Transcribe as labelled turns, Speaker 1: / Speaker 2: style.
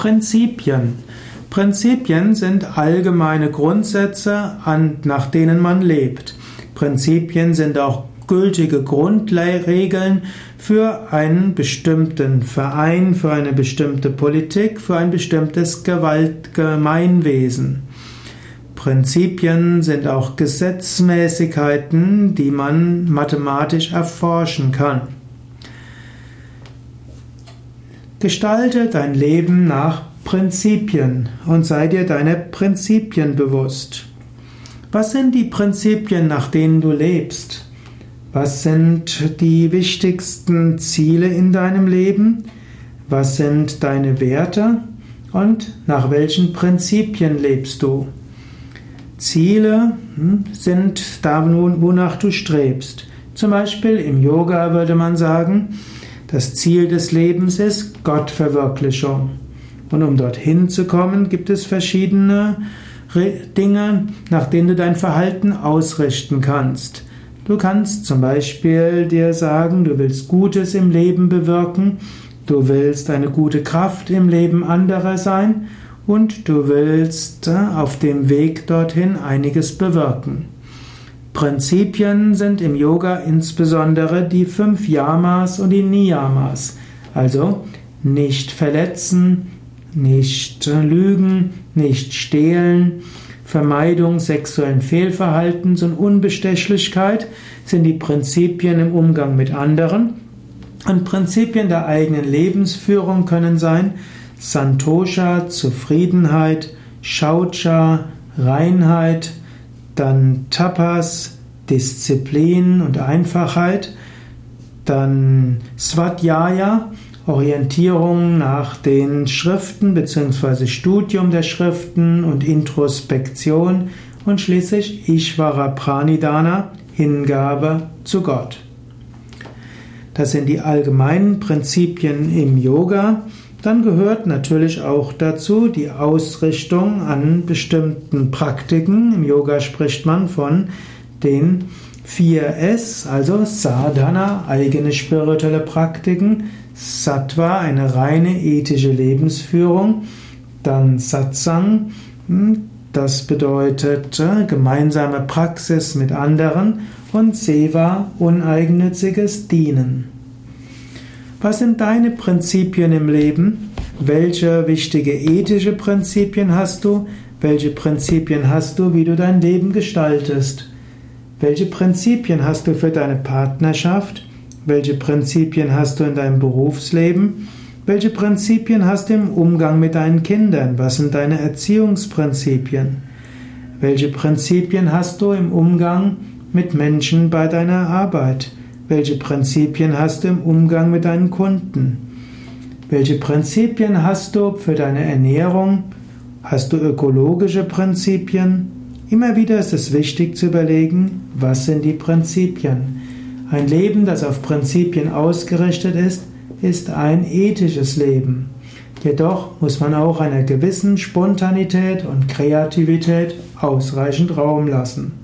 Speaker 1: Prinzipien. Prinzipien sind allgemeine Grundsätze, nach denen man lebt. Prinzipien sind auch gültige Grundregeln für einen bestimmten Verein, für eine bestimmte Politik, für ein bestimmtes Gemeinwesen. Prinzipien sind auch Gesetzmäßigkeiten, die man mathematisch erforschen kann. Gestalte dein Leben nach Prinzipien und sei dir deiner Prinzipien bewusst. Was sind die Prinzipien, nach denen du lebst? Was sind die wichtigsten Ziele in deinem Leben? Was sind deine Werte? Und nach welchen Prinzipien lebst du? Ziele sind da, wonach du strebst. Zum Beispiel im Yoga würde man sagen, das Ziel des Lebens ist Gottverwirklichung. Und um dorthin zu kommen, gibt es verschiedene Dinge, nach denen du dein Verhalten ausrichten kannst. Du kannst zum Beispiel dir sagen, du willst Gutes im Leben bewirken, du willst eine gute Kraft im Leben anderer sein und du willst auf dem Weg dorthin einiges bewirken. Prinzipien sind im Yoga insbesondere die 5 Yamas und die Niyamas, also nicht verletzen, nicht lügen, nicht stehlen, Vermeidung sexuellen Fehlverhaltens und Unbestechlichkeit sind die Prinzipien im Umgang mit anderen. Und Prinzipien der eigenen Lebensführung können sein Santosha, Zufriedenheit, Shaucha, Reinheit, dann Tapas, Disziplin und Einfachheit, dann Svadhyaya, Orientierung nach den Schriften bzw. Studium der Schriften und Introspektion und schließlich Ishvara Pranidhana, Hingabe zu Gott. Das sind die allgemeinen Prinzipien im Yoga. Dann gehört natürlich auch dazu die Ausrichtung an bestimmten Praktiken. Im Yoga spricht man von den 4S, also Sadhana, eigene spirituelle Praktiken, Sattva, eine reine ethische Lebensführung, dann Satsang, das bedeutet gemeinsame Praxis mit anderen, und Seva, uneigennütziges Dienen. Was sind deine Prinzipien im Leben? Welche wichtige ethische Prinzipien hast du? Welche Prinzipien hast du, wie du dein Leben gestaltest? Welche Prinzipien hast du für deine Partnerschaft? Welche Prinzipien hast du in deinem Berufsleben? Welche Prinzipien hast du im Umgang mit deinen Kindern? Was sind deine Erziehungsprinzipien? Welche Prinzipien hast du im Umgang mit Menschen bei deiner Arbeit? Welche Prinzipien hast du im Umgang mit deinen Kunden? Welche Prinzipien hast du für deine Ernährung? Hast du ökologische Prinzipien? Immer wieder ist es wichtig zu überlegen, was sind die Prinzipien? Ein Leben, das auf Prinzipien ausgerichtet ist, ist ein ethisches Leben. Jedoch muss man auch einer gewissen Spontanität und Kreativität ausreichend Raum lassen.